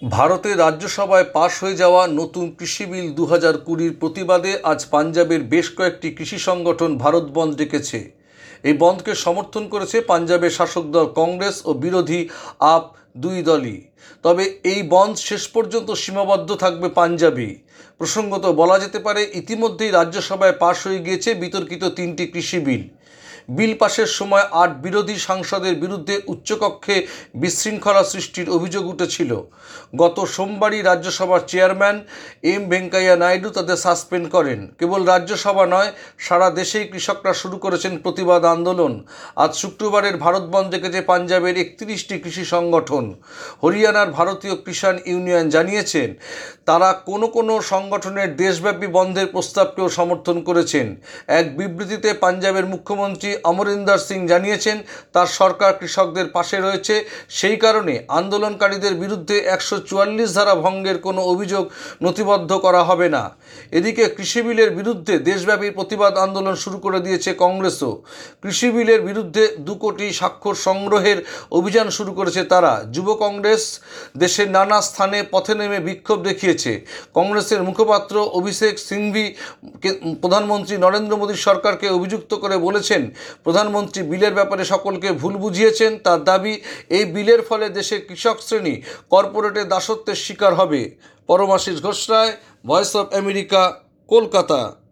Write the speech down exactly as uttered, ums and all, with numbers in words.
ভারতে রাজ্যসভায় পাশ হয়ে যাওয়া নতুন কৃষি বিল দু হাজার কুড়ির প্রতিবাদে আজ পাঞ্জাবের বেশ কয়েকটি কৃষি সংগঠন ভারত বন্ধ ডেকেছে। এই বন্ধকে সমর্থন করেছে পাঞ্জাবের শাসক দল কংগ্রেস ও বিরোধী আপ দুই দলই। তবে এই বন্ধ শেষ পর্যন্ত সীমাবদ্ধ থাকবে পাঞ্জাবে। প্রসঙ্গত বলা যেতে পারে, ইতিমধ্যেই রাজ্যসভায় পাশ হয়ে গিয়েছে বিতর্কিত তিনটি কৃষি বিল। বিল পাশের সময় আট বিরোধী সাংসদের বিরুদ্ধে উচ্চকক্ষে বিশৃঙ্খলা সৃষ্টির অভিযোগ উঠেছিল। গত সোমবারই রাজ্যসভার চেয়ারম্যান এম ভেঙ্কাইয়া নাইডু তাদের সাসপেন্ড করেন। কেবল রাজ্যসভা নয়, সারা দেশেই কৃষকরা শুরু করেছেন প্রতিবাদ আন্দোলন। আজ শুক্রবারের ভারত বন্ধ ডেকেছে পাঞ্জাবের একত্রিশটি কৃষি সংগঠন। হরিয়ানার ভারতীয় কিষাণ ইউনিয়ন জানিয়েছেন, তারা কোনো কোনো সংগঠনের দেশব্যাপী বন্ধের প্রস্তাবকেও সমর্থন করেছেন। এক বিবৃতিতে পাঞ্জাবের মুখ্যমন্ত্রী অমরিন্দর সিং জানিয়েছেন, তার সরকার কৃষকদের পাশে রয়েছে, সেই কারণে আন্দোলনকারীদের বিরুদ্ধে একশো চুয়াল্লিশ ধারা ভঙ্গের কোনো অভিযোগ নথিবদ্ধ করা হবে না। এদিকে কৃষি বিলের বিরুদ্ধে দেশব্যাপী প্রতিবাদ আন্দোলন শুরু করে দিয়েছে কংগ্রেসও। কৃষি বিলের বিরুদ্ধে দু কোটি স্বাক্ষর সংগ্রহের অভিযান শুরু করেছে তারা। যুব কংগ্রেস দেশের নানা স্থানে পথে নেমে বিক্ষোভ দেখিয়েছে। কংগ্রেসের মুখপাত্র অভিষেক সিংভি প্রধানমন্ত্রী নরেন্দ্র মোদীর সরকারকে অভিযুক্ত করে বলেছেন, প্রধানমন্ত্রী বিলের ব্যাপারে সকলকে ভুল বুঝিয়েছেন। তার দাবি, এই বিলের ফলে দেশের কৃষক শ্রেণী কর্পোরেটের দাসত্বের শিকার হবে। Paramashis Ghosh Roy, voice of America, Kolkata.